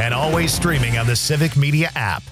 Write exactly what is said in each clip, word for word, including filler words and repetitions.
and always streaming on the Civic Media app.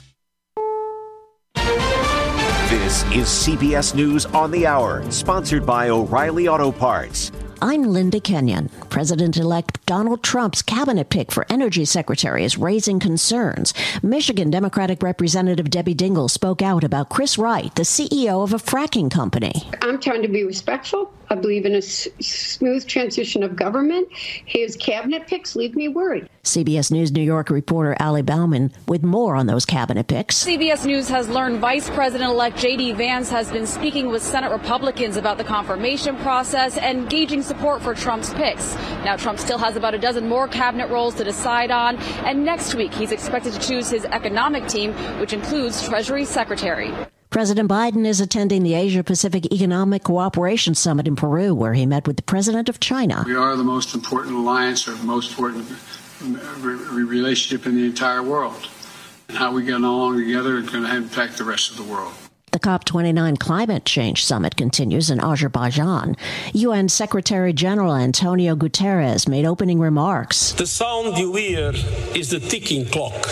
This is C B S News on the Hour, sponsored by O'Reilly Auto Parts. I'm Linda Kenyon. President-elect Donald Trump's cabinet pick for energy secretary is raising concerns. Michigan Democratic Representative Debbie Dingell spoke out about Chris Wright, the C E O of a fracking company. I'm trying to be respectful. I believe in a s- smooth transition of government. His cabinet picks leave me worried. C B S News New York reporter Ali Bauman with more on those cabinet picks. C B S News has learned Vice President-elect J D. Vance has been speaking with Senate Republicans about the confirmation process and gauging support for Trump's picks. Now, Trump still has about a dozen more cabinet roles to decide on, and next week he's expected to choose his economic team, which includes Treasury Secretary. President Biden is attending the Asia-Pacific Economic Cooperation Summit in Peru, where he met with the president of China. We are the most important alliance or most important relationship in the entire world. And how we get along together is going to impact the rest of the world. The COP twenty-nine Climate Change Summit continues in Azerbaijan. U N Secretary General Antonio Guterres made opening remarks. The sound you hear is the ticking clock.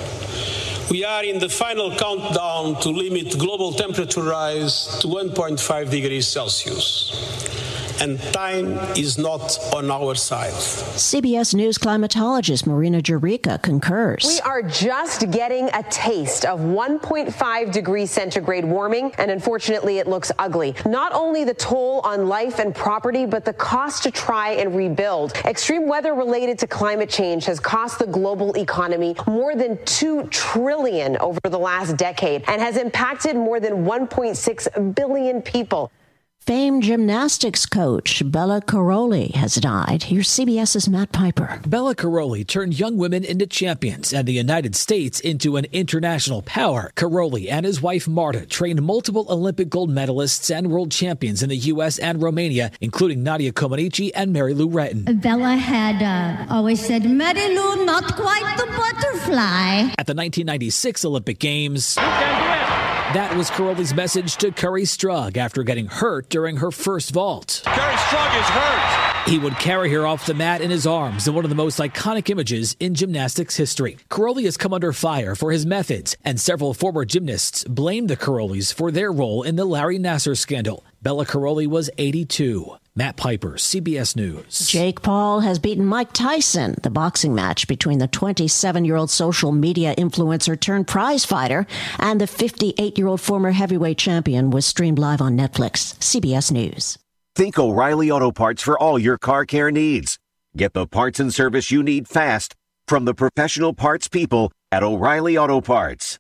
We are in the final countdown to limit global temperature rise to one point five degrees Celsius. And time is not on our side. C B S News climatologist Marina Jurica concurs. We are just getting a taste of one point five degrees centigrade warming, and unfortunately it looks ugly. Not only the toll on life and property, but the cost to try and rebuild. Extreme weather related to climate change has cost the global economy more than two trillion dollars over the last decade and has impacted more than one point six billion people. Famed gymnastics coach Bela Karolyi has died. Here's CBS's Matt Piper. Bela Karolyi turned young women into champions and the United States into an international power. Karolyi and his wife Marta trained multiple Olympic gold medalists and world champions in the U S and Romania, including Nadia Comaneci and Mary Lou Retton. Bela had uh, always said, Mary Lou, not quite the butterfly. At the nineteen ninety-six Olympic Games, that was Karolyi's message to Curry Strug after getting hurt during her first vault. Curry Strug is hurt. He would carry her off the mat in his arms in one of the most iconic images in gymnastics history. Karolyi has come under fire for his methods, and several former gymnasts blamed the Karolyis for their role in the Larry Nassar scandal. Bela Karolyi was eighty-two. Matt Piper, C B S News. Jake Paul has beaten Mike Tyson. The boxing match between the twenty-seven-year-old social media influencer turned prize fighter and the fifty-eight-year-old former heavyweight champion was streamed live on Netflix. C B S News. Think O'Reilly Auto Parts for all your car care needs. Get the parts and service you need fast from the professional parts people at O'Reilly Auto Parts.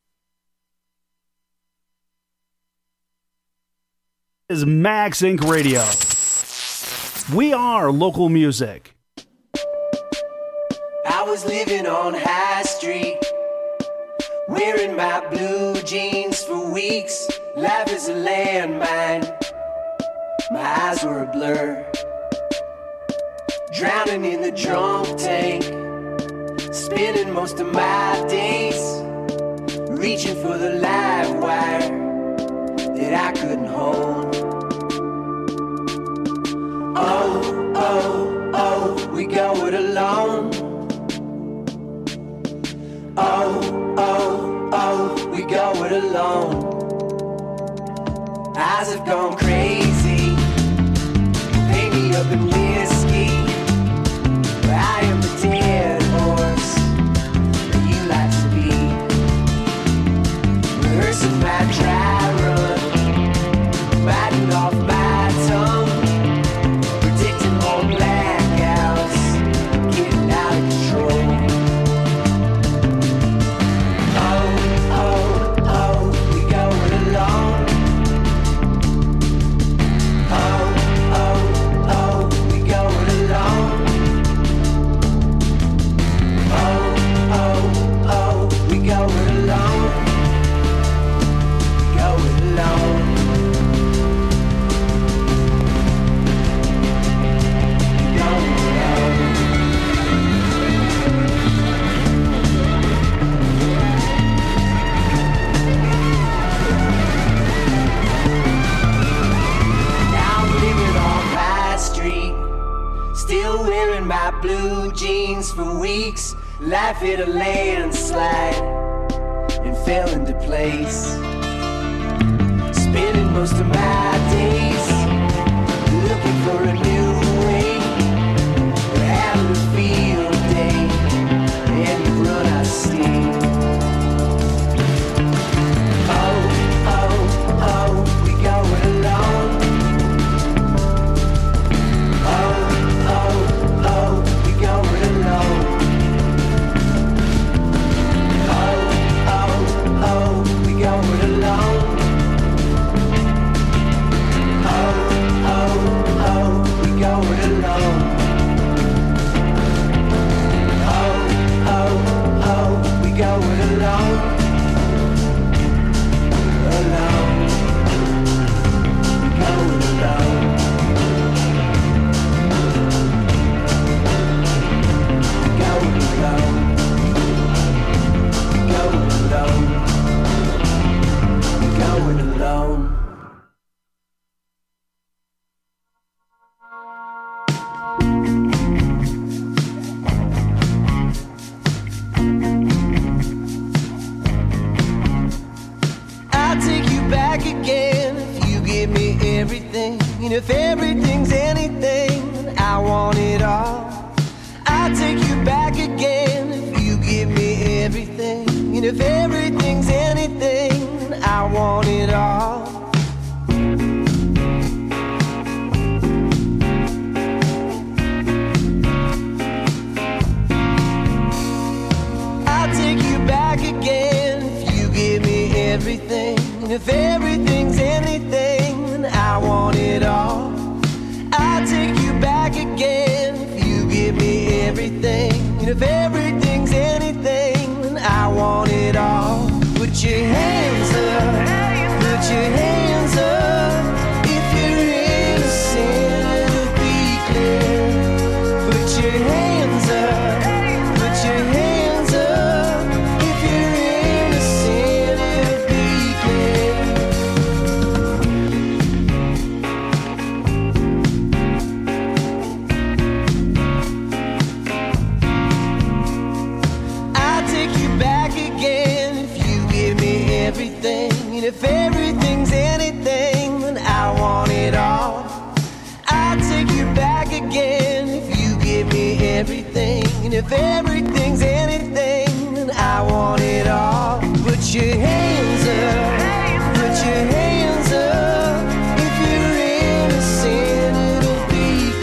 This is Max Incorporated. Radio. We are local music. I was living on High Street, wearing my blue jeans for weeks. Life is a landmine, my eyes were a blur. Drowning in the drunk tank, spending most of my days reaching for the live wire that I couldn't hold. Oh, oh, oh, we go it alone. Oh, oh, oh, we go it alone. Eyes have gone crazy, paint me up in whiskey. I am the dead horse that you like to be. Rehearsing my dry run, biting off my tongue. Blue jeans for weeks. Life hit a landslide and fell into place. Spending most of my days looking for a new way. We're having a field day and we've run out of steam. Oh, oh, oh, we going along. Oh, oh, oh, we going along. Oh, we going along. Oh, oh, oh, we going along. Oh, oh, oh, we going along. Along. We going along. We going along. We going along. Going alone. I'll take you back again if you give me everything. And if everything's anything, I want it all. I'll take you back again if you give me everything. And if everything's anything, I want it all. I'll take you back again if you give me everything. And if everything's anything, I want it all. I'll take you back again if you give me everything. And if everything's anything, I want it all. Put your hands up, put your hands up. If you're innocent, it'll be clear. Put your hands up, put your hands up. If you're innocent, it'll be clear. I'll take you back again if you give me everything. And if everything's anything, then I want it all. I'll take you back again if you give me everything. And if everything's anything, then I want it all. Put your hands up, put your hands up. If you're innocent, it'll be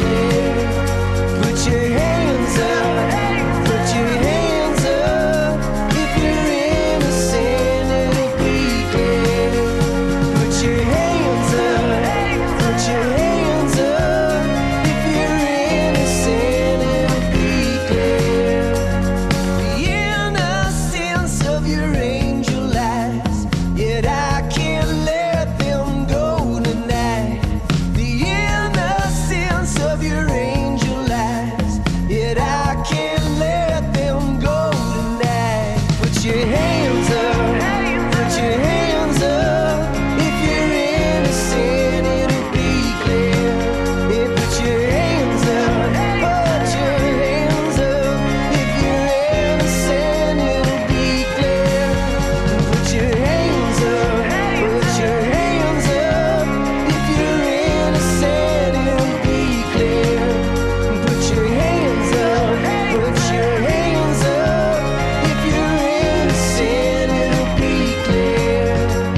clear. Put your hands up, put your hands up. If you're innocent, it'll be clear. Put your hands up, put your hands up. If you're innocent, it'll be clear. The innocence of your angel eyes, yet I can't let them go tonight. The innocence of your angel eyes, yet I can't let them go tonight. Put your hands up, put your hands up. If you're innocent, it'll be clear. Yeah, put your hands up, put your hands up. If you're innocent, it'll be clear. Put your hands up, put your hands up. If you're innocent, it'll be clear. Put your hands up, put your hands up. If you're innocent, it'll be clear.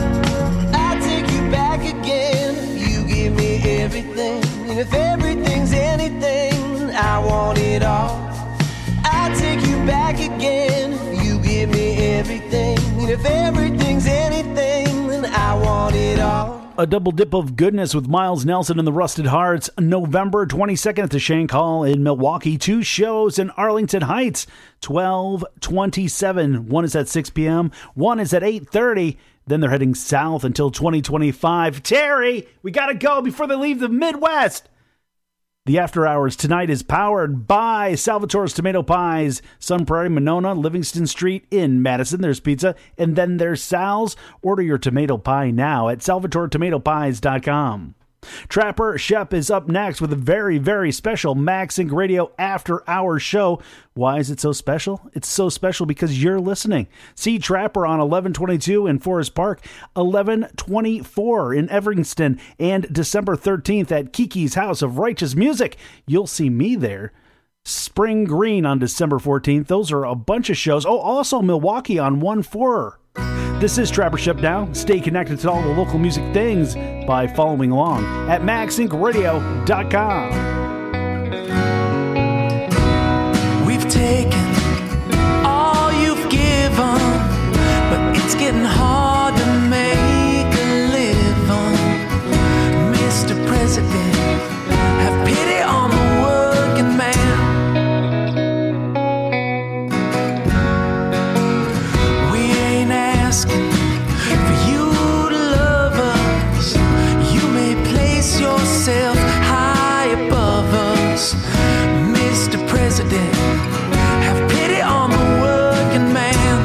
I'll take you back again if you give me everything. And if everything's anything, I want it all. I'll take you back again if you give me everything. And if everything's anything, then I want it all. A double dip of goodness with Miles Nelson and the Rusted Hearts. November twenty-second at the Shank Hall in Milwaukee. Two shows in Arlington Heights. twelve twenty-seven. One is at six p.m. One is at eight thirty. Then they're heading south until twenty twenty-five. Terry, we got to go before they leave the Midwest. The After Hours tonight is powered by Salvatore's Tomato Pies, Sun Prairie, Monona, Livingston Street in Madison. There's pizza, and then there's Sal's. Order your tomato pie now at salvatore tomato pies dot com. Trapper Shep is up next with a very, very special MagSync Radio After Hours show. Why is it so special? It's so special because you're listening. See Trapper on eleven twenty-two in Forest Park, eleven twenty-four in Evanston, and December thirteenth at Kiki's House of Righteous Music. You'll see me there. Spring Green on December fourteenth. Those are a bunch of shows. Oh, also Milwaukee on one four. This is Trapper Shep Now. Stay connected to all the local music things by following along at mag sync radio dot com. We've taken all you've given, but it's getting hard to make a living. Mister President, have pity on the working man. Asking for you to love us. You may place yourself high above us. Mister President, have pity on the working man.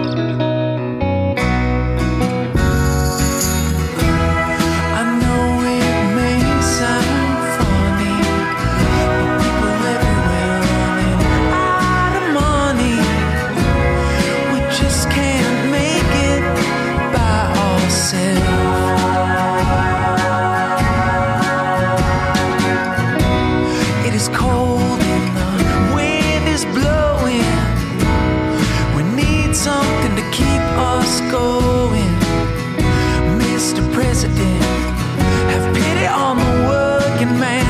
I know it may sound funny, but people everywhere running out of money. We just can't make it is cold and the wind is blowing. We need something to keep us going. Mister President, have pity on the working man.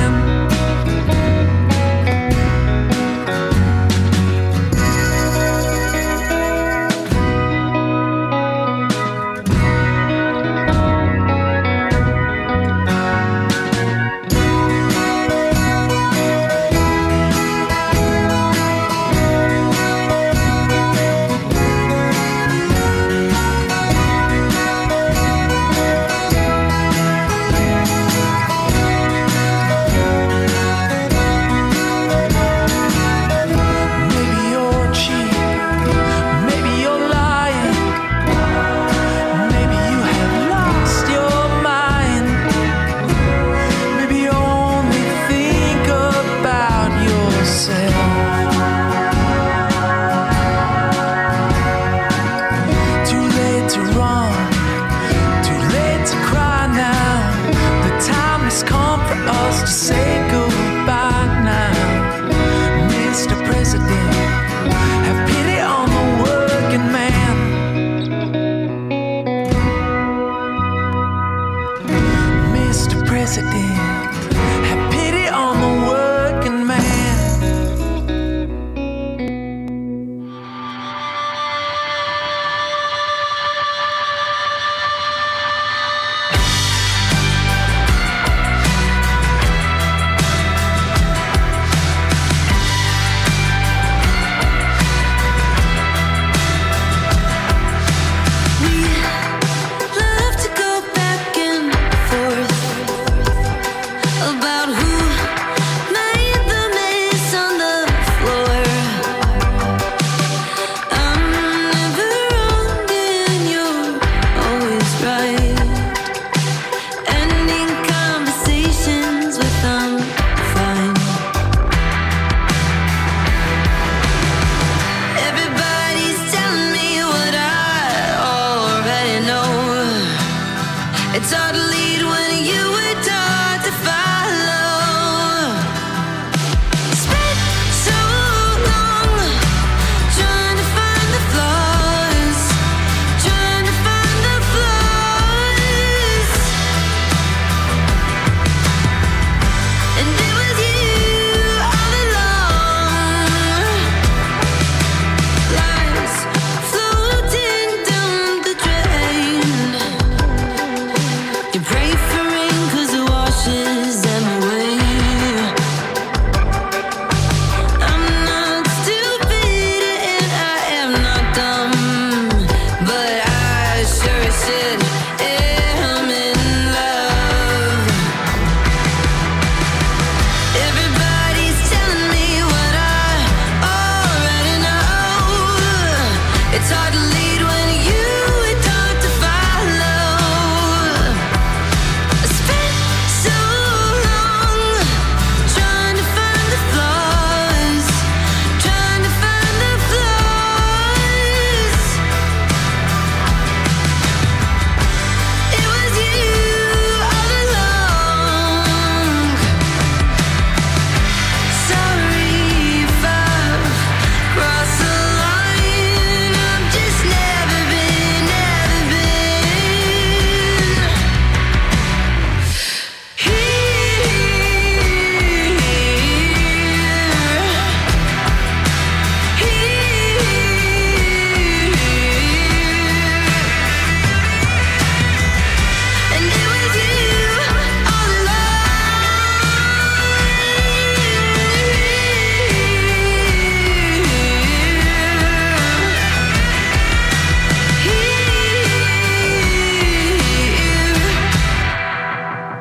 So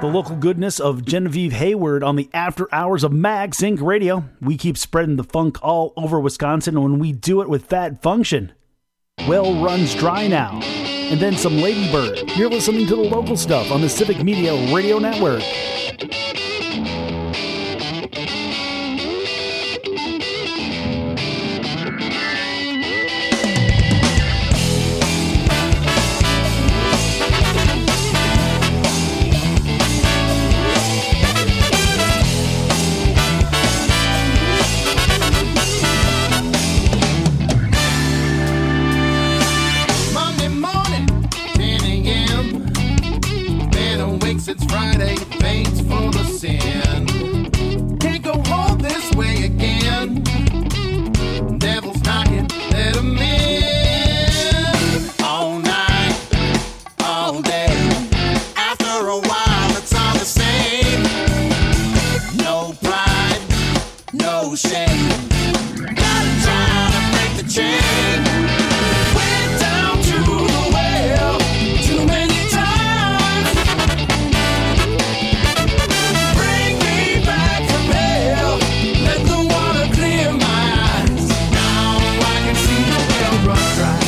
The local goodness of Genevieve Hayward on the after hours of Mag Sync Radio. We keep spreading the funk all over Wisconsin when we do it with Fat Function. Well Runs Dry Now. And then some Ladybird. You're listening to the local stuff on the Civic Media Radio Network. It's Friday, thanks for the sin. Can't go home this way again. Devil's knocking, let him in. All night, all day. After a while, it's all the same. No pride, no shame. Gotta try to break the chain. Went down to the well too many times. Bring me back from hell. Let the water clear my eyes. Now I can see the well run dry.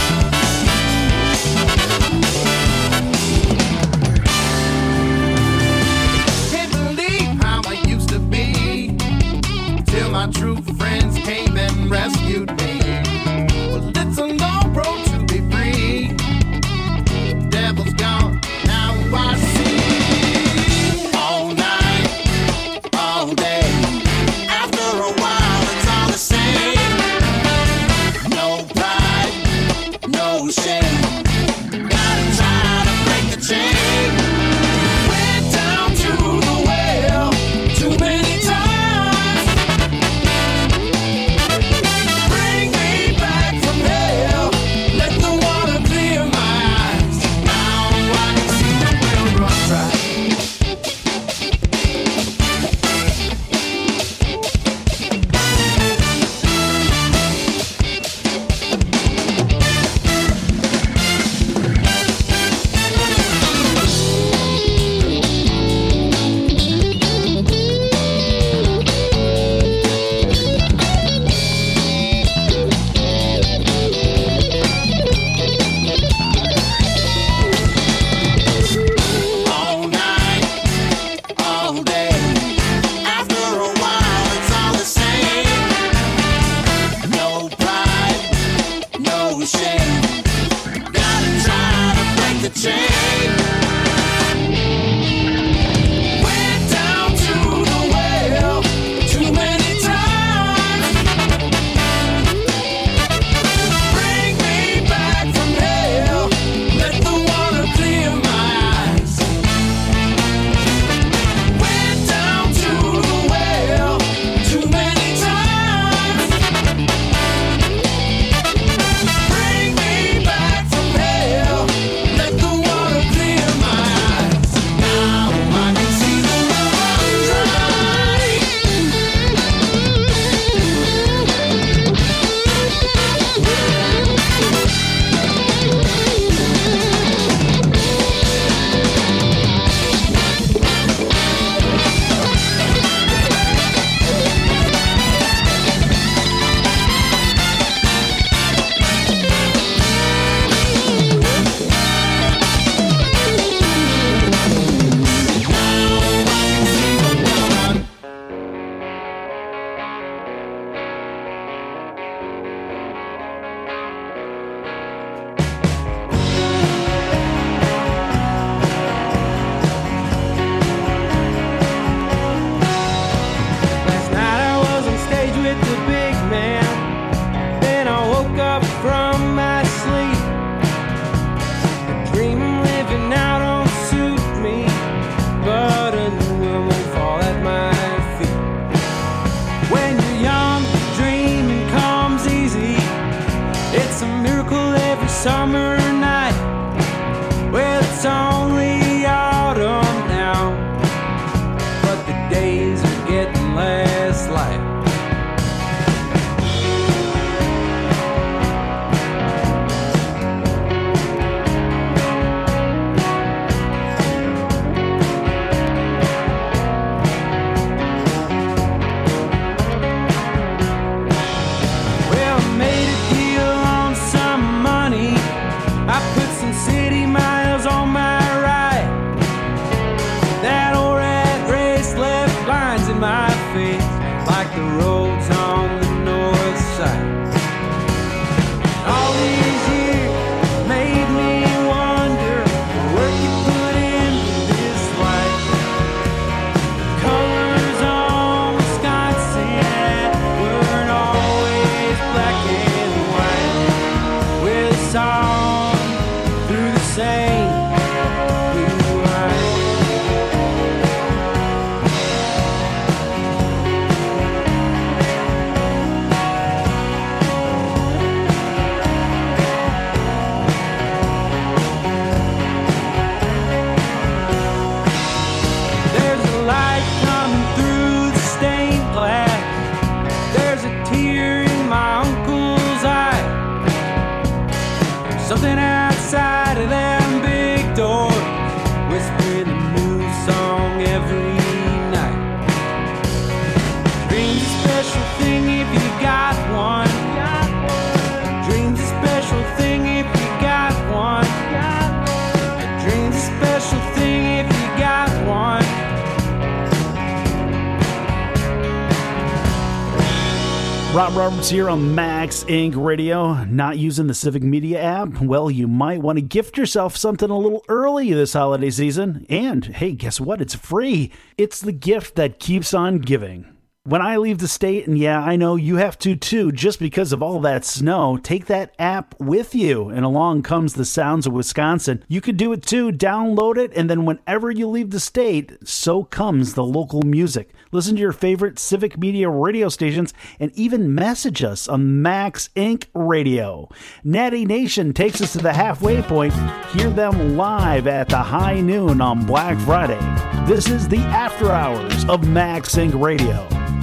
Can't believe how I used to be till my true friends came and rescued me. Well, it's a long road to be free. Devil's gone, now I see. All night, all day. After a while, it's all the same. No pride, no shame. Gotta try to break the chain. Went down to the well too many times. Bring me back from hell. Let the water clear my eyes. Now I can see the well run dry. All night, all day. After a while, it's all the same. No pride, no shame. Gotta try to break the chain. Went down to the well too many times. Bring me back from hell. Let the water clear my eyes. Went down to the well too many times. Bring me back from hell. Let the water clear my eyes. Now I can see the well Last night I was on stage with the big man. Then I woke up from my sleep. The dream I'm living now don't suit me, but a new one won't fall at my feet. When you're young, dreaming comes easy. It's a miracle every summer night. Well, it's only autumn now, but the days are getting less light. Something outside of them big doors, whispering a new song every night. Dreams a special thing if you got one. Dreams a special thing if you got one. Dreams a special thing if you got one. Rob Roberts here on Max Incorporated. Radio. Not using the Civic Media app? Well, you might want to gift yourself something a little early this holiday season. And hey, guess what? It's free. It's the gift that keeps on giving. When I leave the state, and yeah, I know you have to too, just because of all that snow, take that app with you, and along comes the sounds of Wisconsin. You could do it too. Download it, and then whenever you leave the state, so comes the local music. Listen to your favorite Civic Media radio stations, and even message us on Max Incorporated. Radio. Natty Nation takes us to the halfway point. Hear them live at the high noon on Black Friday. This is the After Hours of Max Incorporated. Radio.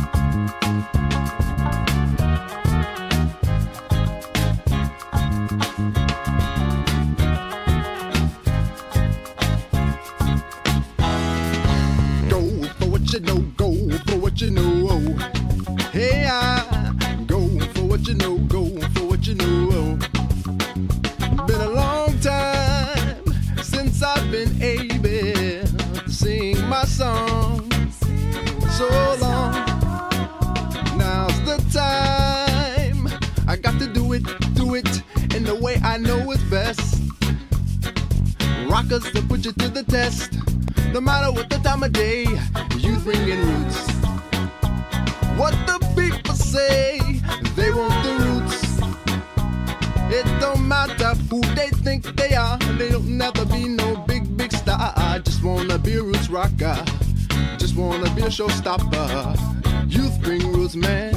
You know, go for what you know. Hey, I go for what you know, go for what you know. Been a long time since I've been able to sing my song. So long, now's the time. I got to do it, do it in the way I know is best. Rockers to put you to the test. No matter what the time of day, you bringing roots. What the people say, they want the roots. It don't matter who they think they are. They don't have to be no big, big star. I just wanna be a roots rocker. Just wanna be a showstopper. Youth bring roots, man.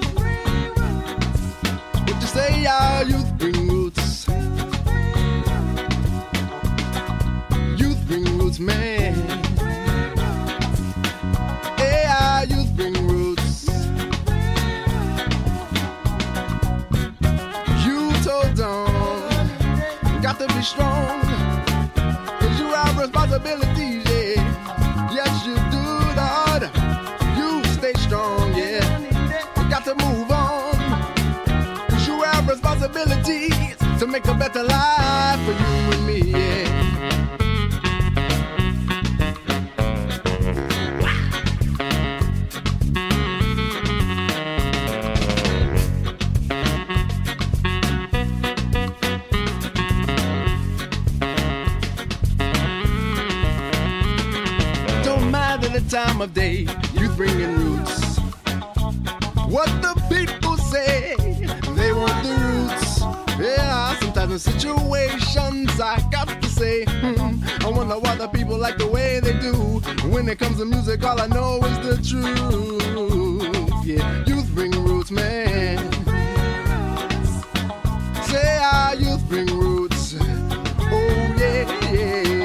What you say, y'all? Youth bring roots. Youth bring roots, man. Youth bring roots. Youth hold on. Got to be strong. Cause you have responsibilities, yeah. Yes, you do, Lord. You stay strong, yeah. You got to move on. Cause you have responsibilities to make a better life for you and me, yeah. Time of day, youth bringing roots. What the people say, they want the roots. Yeah, sometimes in situations I got to say, hmm, I wonder why the people like the way they do. When it comes to music, all I know is the truth. Yeah, youth bring roots, man. Say our youth bring roots. Oh yeah, yeah, yeah.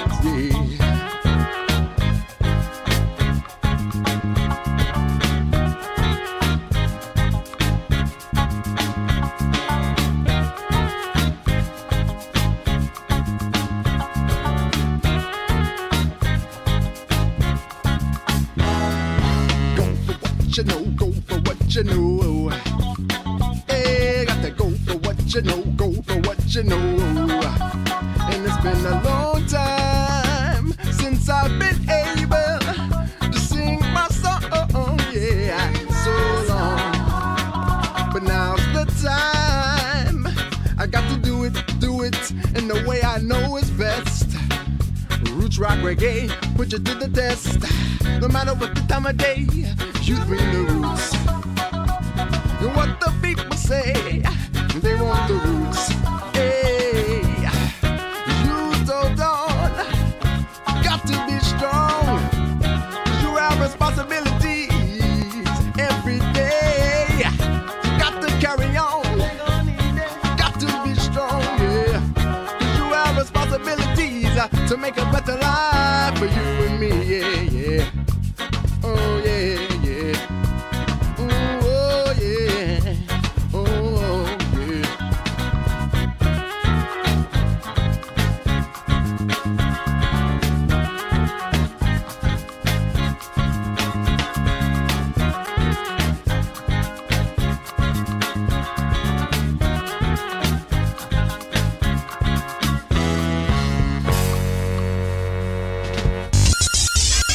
You know, go for what you know. Hey, got to go for what you know, go for what you know. And it's been a long time since I've been able to sing my song, yeah, so long. But now's the time. I got to do it, do it in the way I know is best. Roots, rock, reggae, put you to the test. No matter what the time of day, you bring the roots. And what the people say, they want the roots. Hey, you hold on, got to be strong. You have responsibilities every day. Got to carry on, got to be strong, yeah. You have responsibilities to make a better life for you and me, yeah, yeah. Oh yeah, yeah. Ooh, oh yeah. Oh, oh yeah.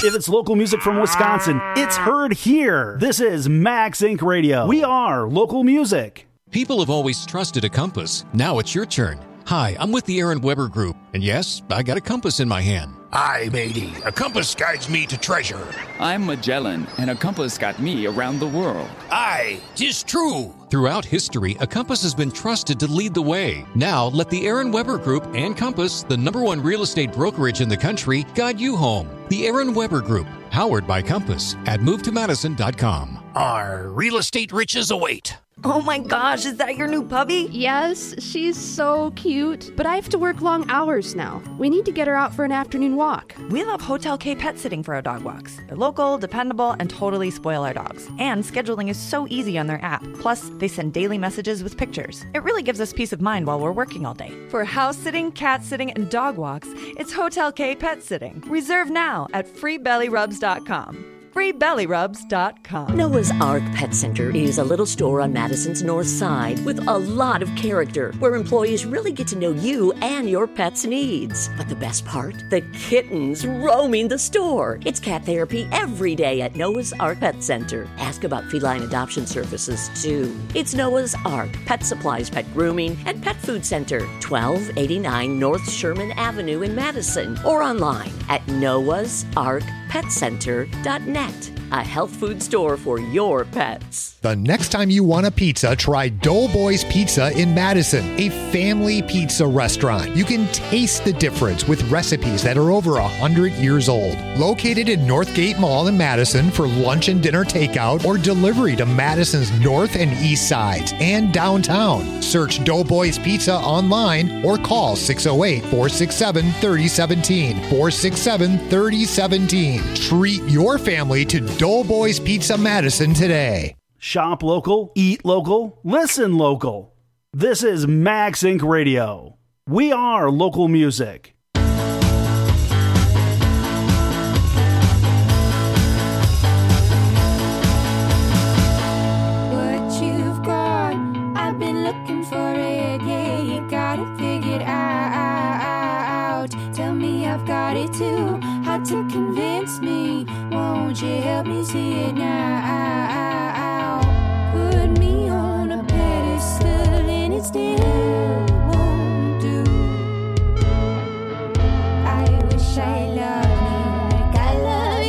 If it's local music from Wisconsin, it's heard here. This is Max Incorporated. Radio. We are local music. People have always trusted a compass. Now it's your turn. Hi, I'm with the Aaron Weber Group, and yes, I got a compass in my hand. Hi, matey. A compass guides me to treasure. I'm Magellan, and a compass got me around the world. Aye, 'tis true. Throughout history, a compass has been trusted to lead the way. Now, let the Aaron Weber Group and Compass, the number one real estate brokerage in the country, guide you home. The Aaron Weber Group, powered by Compass, at move to madison dot com. Our real estate riches await. Oh my gosh, is that your new puppy? Yes, she's so cute. But I have to work long hours now. We need to get her out for an afternoon walk. We love Hotel K Pet Sitting for our dog walks. They're local, dependable, and totally spoil our dogs. And scheduling is so easy on their app. Plus, they send daily messages with pictures. It really gives us peace of mind while we're working all day. For house sitting, cat sitting, and dog walks, it's Hotel K Pet Sitting. Reserve now at free belly rubs dot com. free belly rubs dot com. Noah's Ark Pet Center is a little store on Madison's north side with a lot of character where employees really get to know you and your pet's needs. But the best part? The kittens roaming the store. It's cat therapy every day at Noah's Ark Pet Center. Ask about feline adoption services too. It's Noah's Ark Pet Supplies, Pet Grooming, and Pet Food Center, twelve eighty-nine North Sherman Avenue in Madison, or online at noahs ark pet center dot net. A health food store for your pets. The next time you want a pizza, try Doughboys Pizza in Madison, a family pizza restaurant. You can taste the difference with recipes that are over one hundred years old. Located in Northgate Mall in Madison for lunch and dinner takeout or delivery to Madison's north and east sides and downtown. Search Doughboys Pizza online or call six oh eight, four six seven, three oh one seven, four six seven, three oh one seven. Treat your family to Doughboys Pizza Madison today. Shop local, eat local, listen local. This is Max Incorporated. Radio. We are local music. What you've got, I've been looking for it. Yeah, you got it figured out. Tell me I've got it too. Hard to convince me. Won't you help me see it now? Put me on a pedestal and it still won't do. I wish I loved me like I love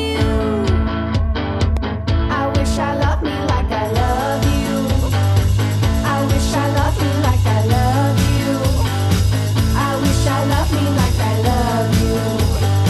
you. I wish I loved me like I love you. I wish I loved me like I love you. I wish I loved me like I love you.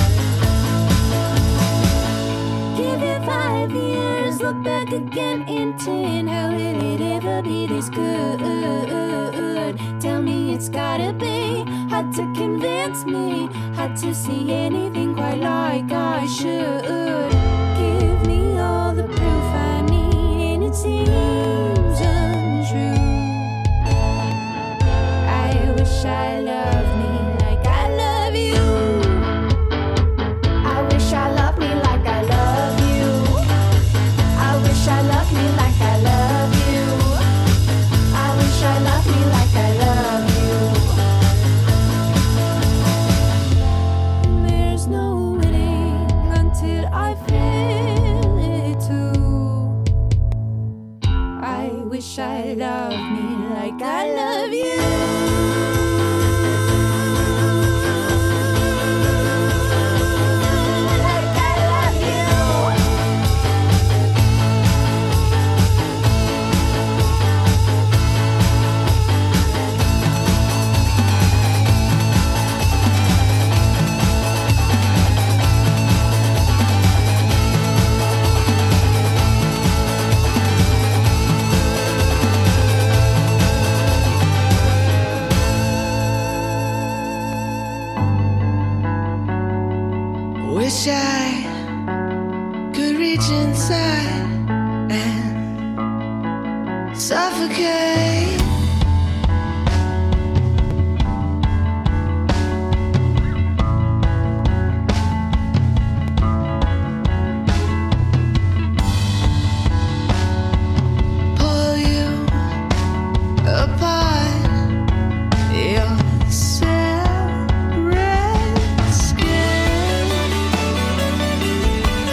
Give it five years, look back again in ten. How will it ever be this good? Tell me it's gotta be hard to convince me, hard to see anything quite like I should. Give me all the proof I need and it seems untrue. I wish I loved me like I love you. I wish I loved me like I love you. I wish I loved me like I love you. I wish I loved me like I love you. There's no winning until I feel it too. I wish I loved me like I love you. Wish I could reach inside and suffocate. Pull you apart. Your separate skin.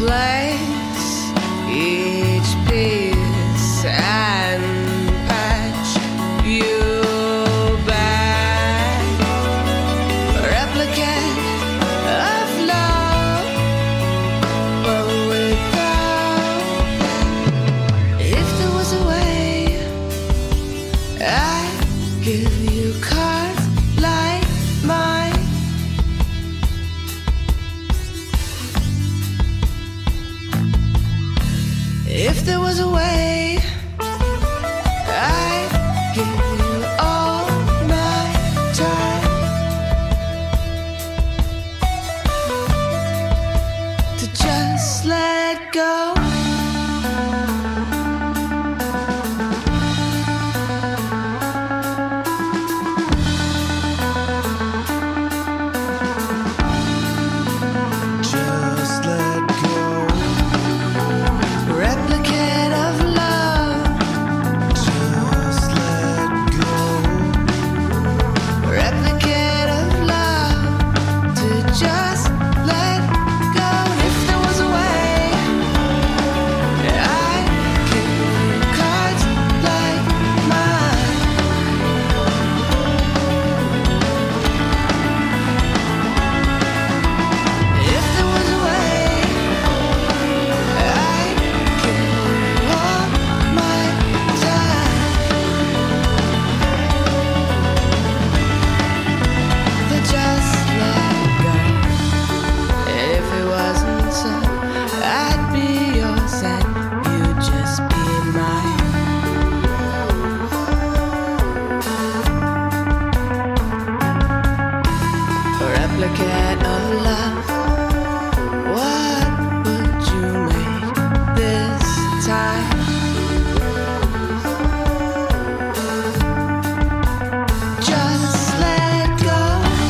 place each piece and patch you back. Replicate of love, but without that. If there was a way, I'd give you cards like mine. If there was a way, I'd give you all my time to just let go. Just let go. Replicate of love. Just let go. Replicate of love. To just let go. If there was a way, I'd give you cards like mine. If there was a way, I'd give you all my time to just let go. If it wasn't so, I'd be yours and you'd just be mine. A replicate of love. What would you make this time? Just let go.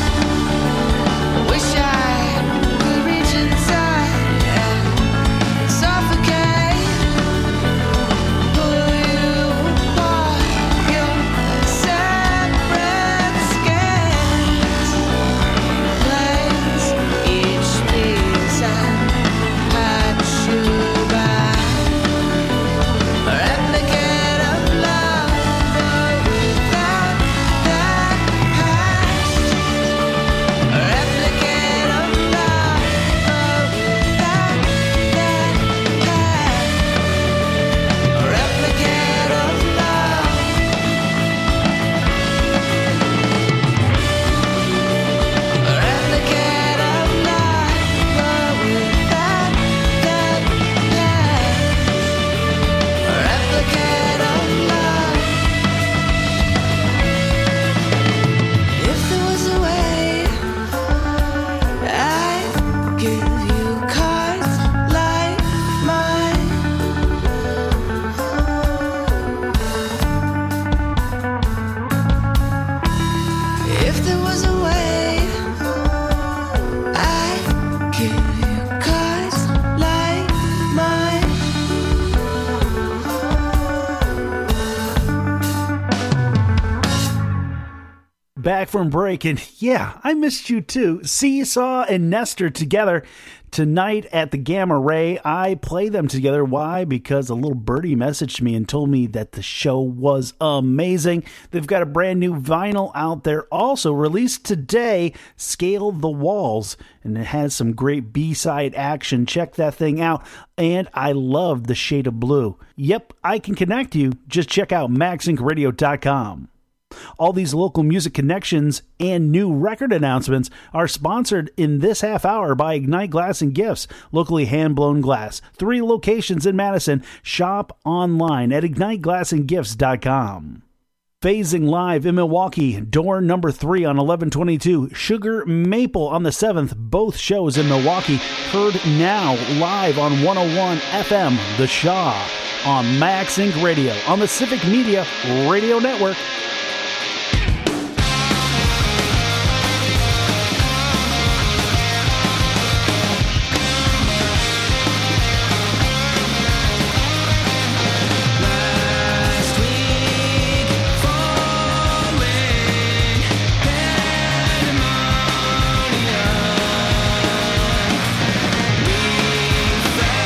Wish I could reach inside and suffocate. Pull you apart, your separate skins. Place each piece and patch you back. A replicate of love, but without that past. A replicate of love, but without that past. A replicate of love. A replicate of love, but without that past. A replicate of love. If there was a way, I'd give you cards like mine. If there was a way, I'd give you cards like mine. Back from break, and yeah, I missed you too. Seesaw and Nestor together tonight at the Gamma Ray. I play them together. Why? Because a little birdie messaged me and told me that the show was amazing. They've got a brand new vinyl out there, also released today, Scale the Walls, and it has some great B-side action. Check that thing out. And I love the shade of blue. Yep, I can connect you. Just check out max inc radio dot com. All these local music connections and new record announcements are sponsored in this half hour by Ignite Glass and Gifts, locally hand-blown glass. Three locations in Madison. Shop online at ignite glass and gifts dot com. Phasing live in Milwaukee, Door number three on eleven twenty-two, Sugar Maple on the seventh, both shows in Milwaukee. Heard now live on one oh one F M, The Shaw, on Max Inc Radio, on the Civic Media Radio Network. Pandemonium. We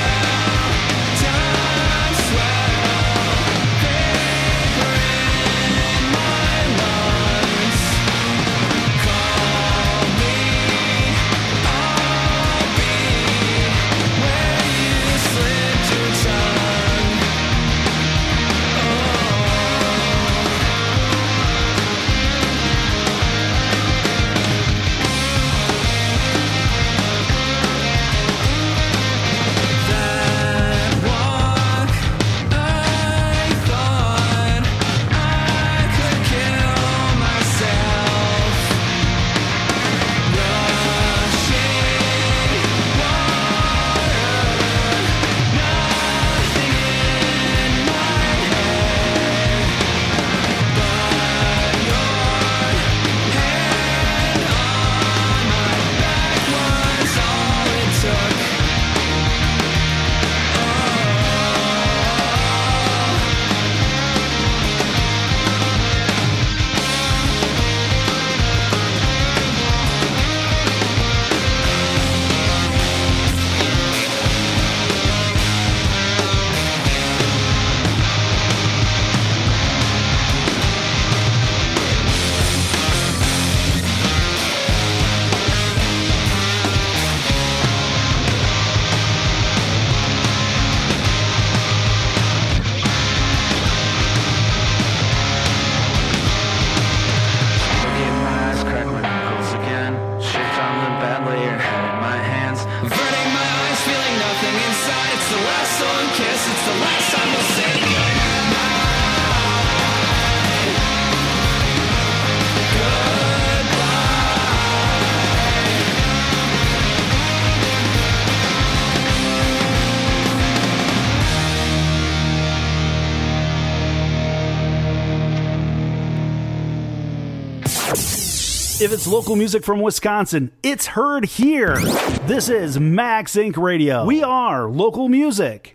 If it's local music from Wisconsin, it's heard here. This is Max Incorporated. Radio. We are local music.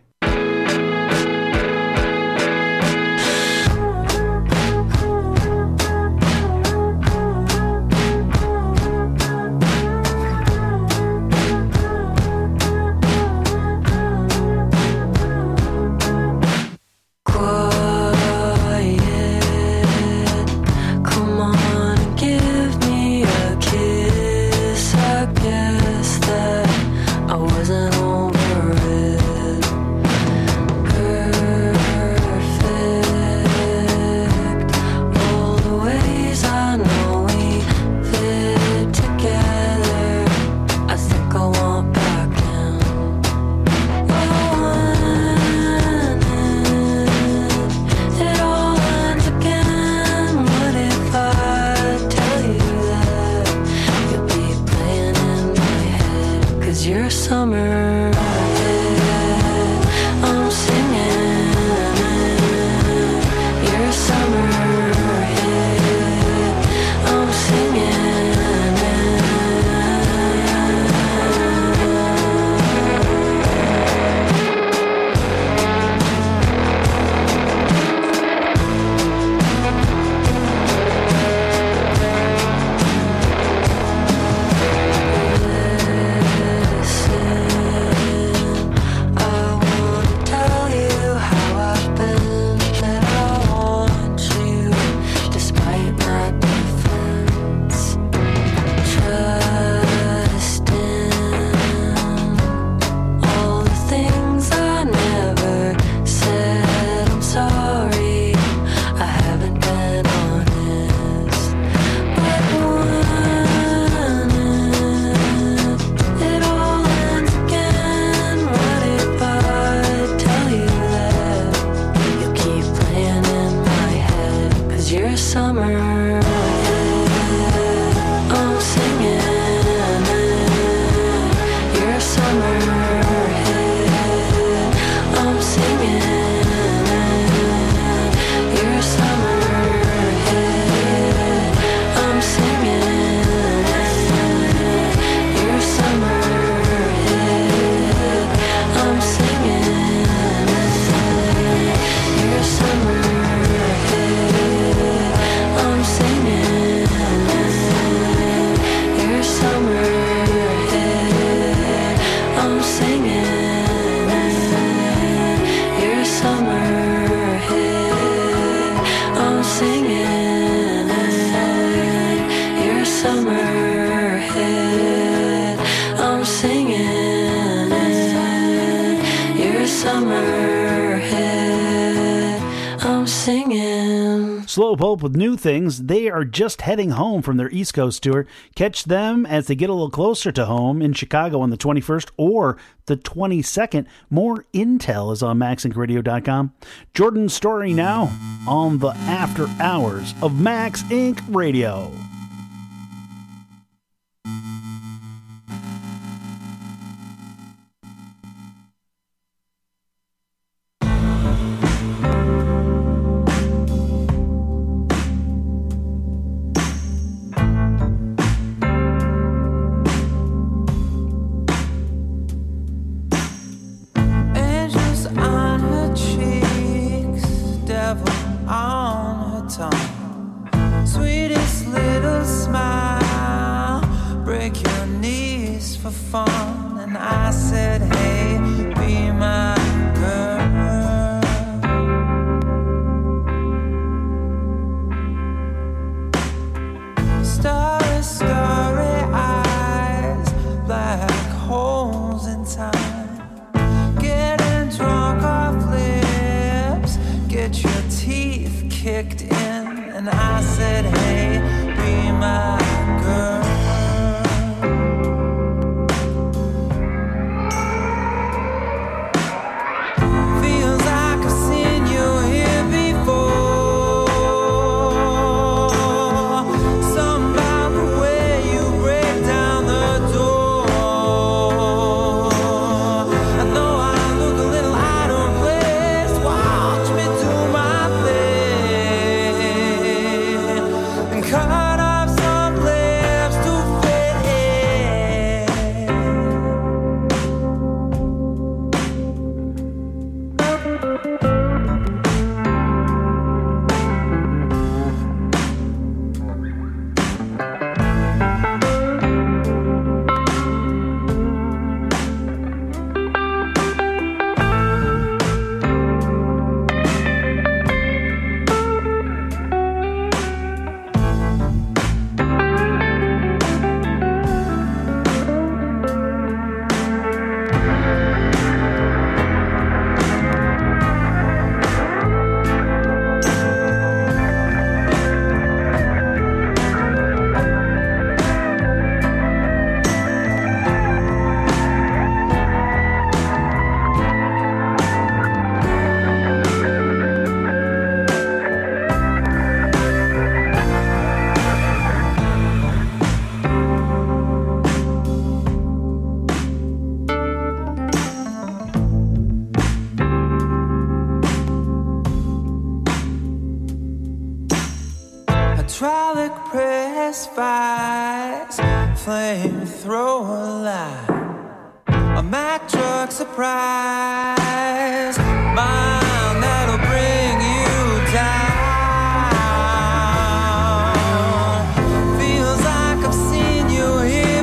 Slowpoke with new things. They are just heading home from their East Coast tour. Catch them as they get a little closer to home in Chicago on the twenty-first or the twenty-second. More intel is on max inc radio dot com. Jordan's story now on the after hours of Max Incorporated. Radio. truck surprise. Mine that'll bring you down. Feels like I've seen you here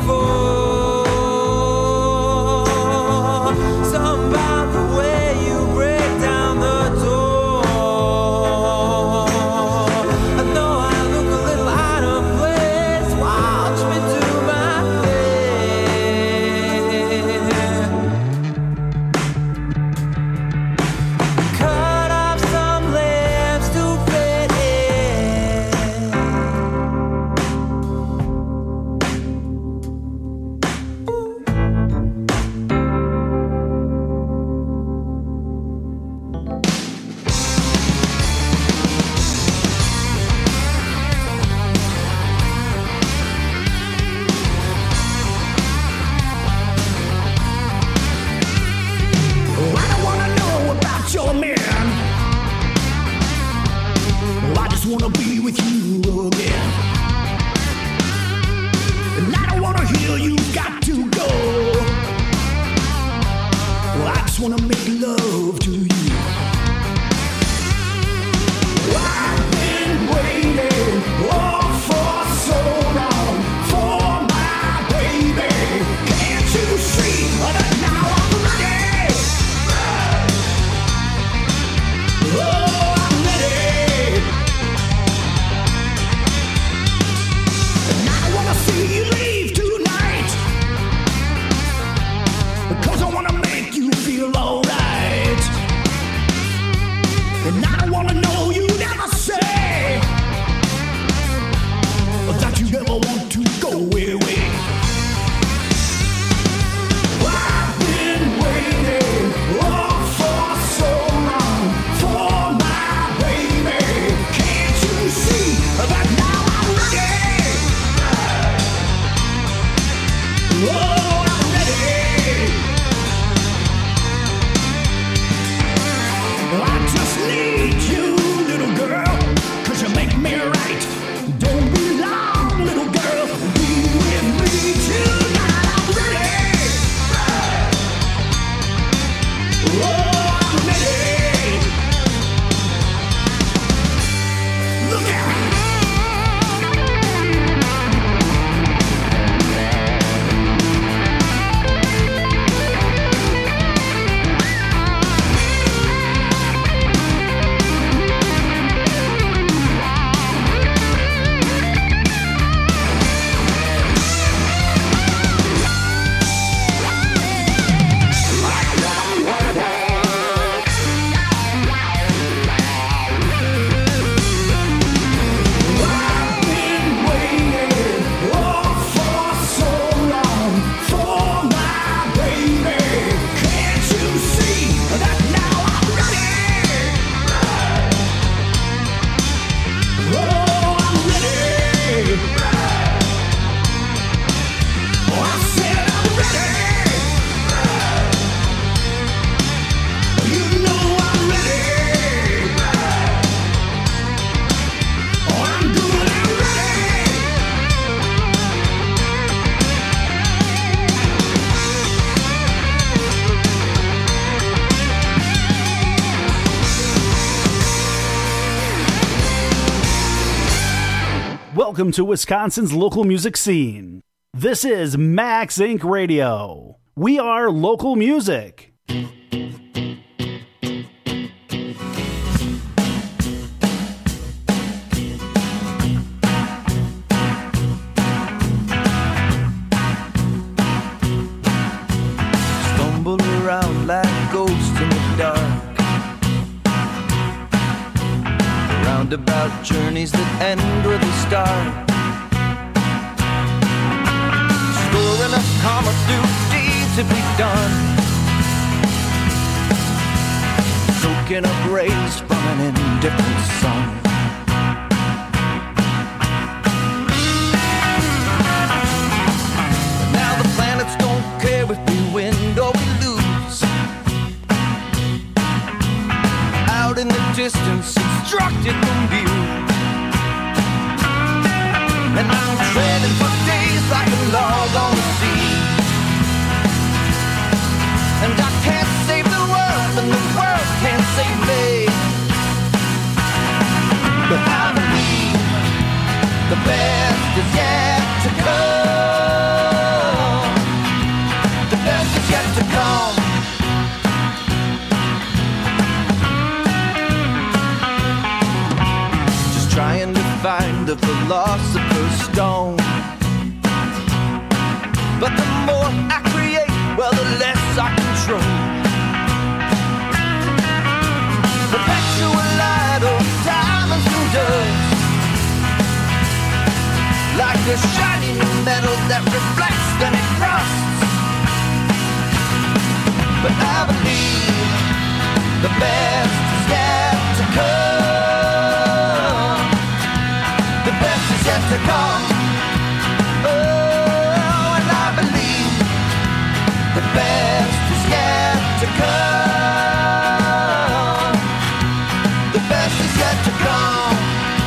before. Something about the way you break down the door. I know I look a little out of place. Watch me do my thing. Cut off some lips to fit Oh, I don't wanna know about your man. Oh, I just wanna be with you again. And I don't wanna hear you got to go. Oh, I just wanna make love to you. Oh, I've been waiting oh, for so long for my baby. Can't you see that now I'm ready? Oh, I'm ready. And I wanna see you leave tonight, because I wanna make you feel alright. And I don't wanna know you never say that you ever want to go away. I've been waiting oh, for so long for my baby. Can't you see that now I'm ready? Oh, I'm ready. I just need you, little girl, 'cause you make me right. Don't be long, little girl, be with me tonight. I'm ready. Oh, I'm ready. Look at me. I've been waiting oh, for so long for my baby. Can't you see that now I'm ready? Oh, I'm ready. Oh, I said I'm ready. You know I'm ready. Oh, I'm good and ready. Welcome to Wisconsin's local music scene. This is Max Incorporated. Radio. We are local music. Stumble around like ghosts in the dark. Roundabout journeys that end with a start. Storing up karma through deeds to be done. Soaking up rays from an indifferent sun. Now the planets don't care if we win or we lose. Out in the distance, obstructed from view. And I'm treading for days like a log on the sea. And I can't save the world, and the world can't save me. But I believe the best is yet to come. The best is yet to come. Just trying to find the philosopher's stone. But the more I create, well, the less I control. Perpetual light of diamonds and dust, like a shiny new metal that reflects then it rusts. But I believe the best is yet to come. The best is yet to come. Oh, and I believe the best is yet to come. The best is yet to come.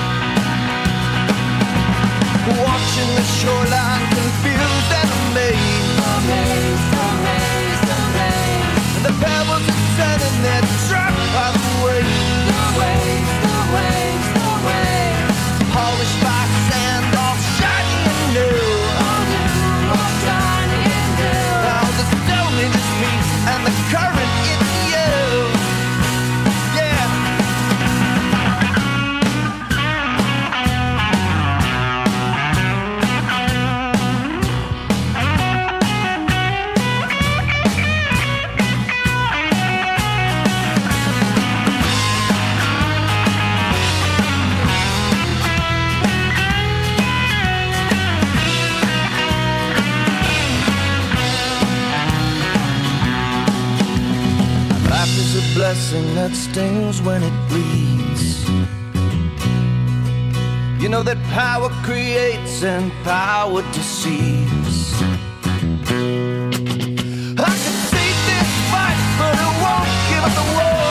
Watching the shoreline confused and amazed, amazed, amazed, amazed. And the pebbles are setting their trap by the waves, the waves, the waves, the waves. Polished by sand, all shiny and new, all new, all shiny and new. Now the stone is me and the current is you. Yeah. Life is a blessing that stings when it bleeds. You know that power creates and power deceives. I can see this fight, but I won't give up the war.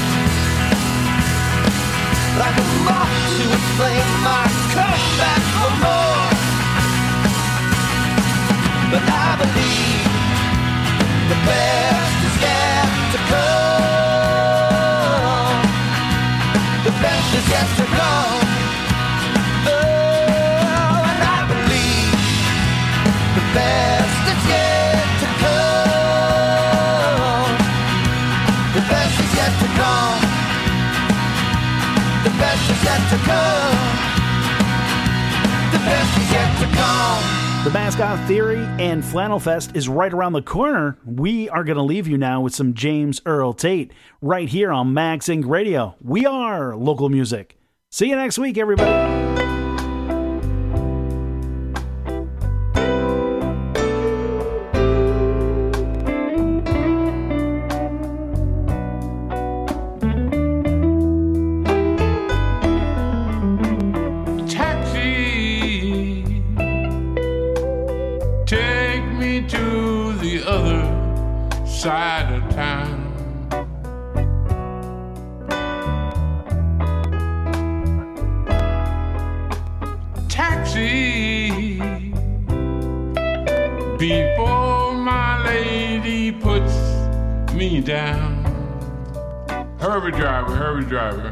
Like a moth to a flame, I come back for more. But I believe the best is yet to come. The best is yet to come. Oh, and I believe the best is yet to come. The best is yet to come. The best is yet to come. The best is yet to come. The Mascot Theory and Flannel Fest is right around the corner. We are going to leave you now with some James Earl Tate right here on Max Inc Radio. We are local music. See you next week, everybody. Side of town. Taxi, before my lady puts me down. Hurry driver, hurry driver.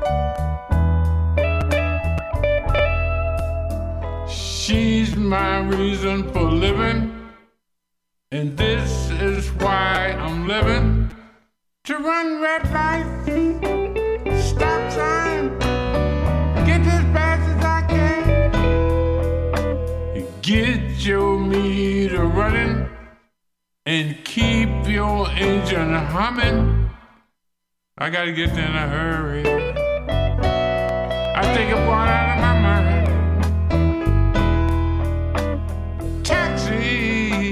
She's my reason for living. And this is why I'm living. To run red lights, stop sign, get as fast as I can. Get your meter running and keep your engine humming. I gotta get there in a hurry. I think I'm going out of my mind. Taxi,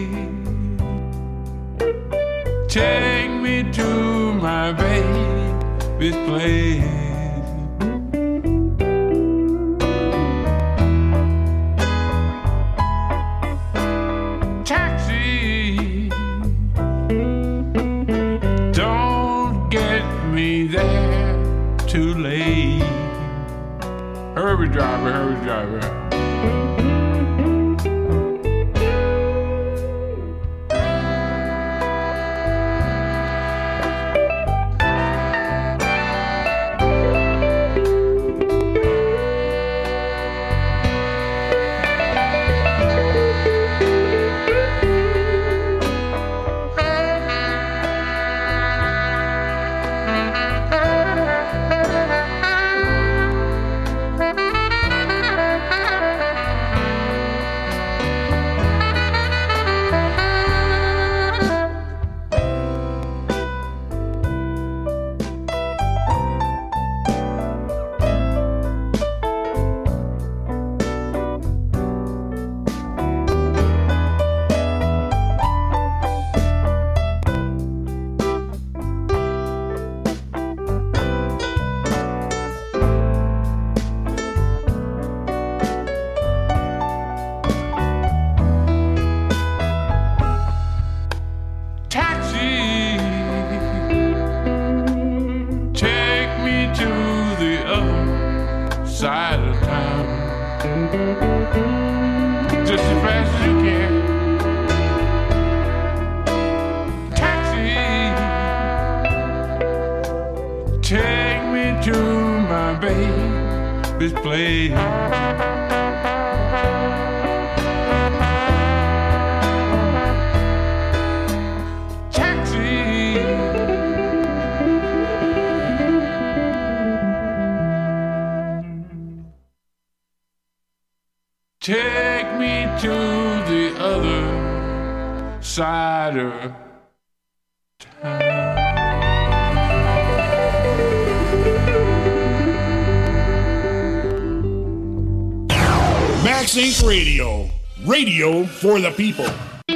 take me to my baby's place. Taxi, don't get me there too late. Hurry, driver, hurry, driver. side of town. Just as fast as you can. Taxi, take me to my baby's place. Take me to the other side of town. Max Inc Radio. Radio for the people.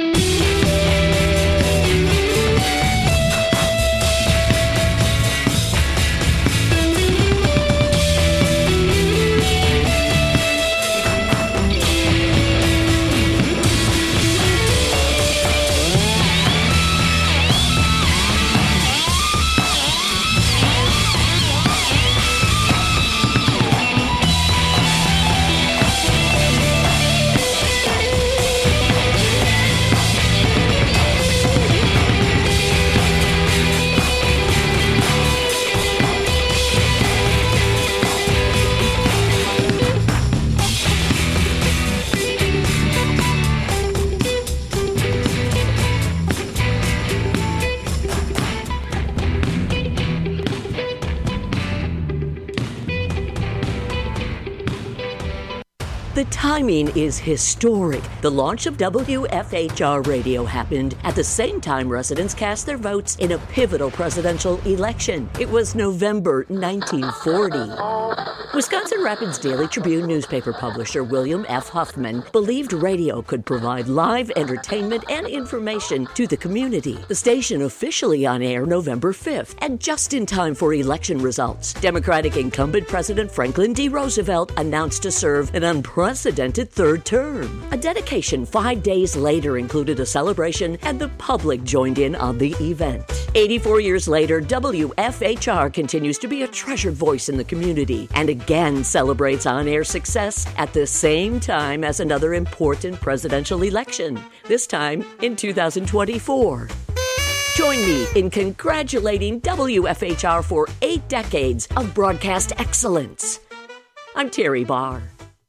The timing is historic. The launch of W F H R Radio happened at the same time residents cast their votes in a pivotal presidential election. It was November nineteen forty. Wisconsin Rapids Daily Tribune newspaper publisher William F. Huffman believed radio could provide live entertainment and information to the community. The station officially on air November fifth, and just in time for election results. Democratic incumbent President Franklin D. Roosevelt announced to serve an unprecedented third term. A dedication five days later included a celebration, and the public joined in on the event. eighty-four years later, W F H R continues to be a treasured voice in the community, and again celebrates on-air success at the same time as another important presidential election, this time in two thousand twenty-four. Join me in congratulating W F H R for eight decades of broadcast excellence. I'm Terry Barr.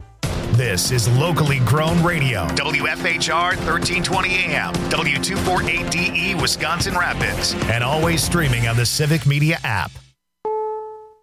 This is locally grown radio. W F H R thirteen twenty A M, W two forty-eight D E, Wisconsin Rapids, and always streaming on the Civic Media app.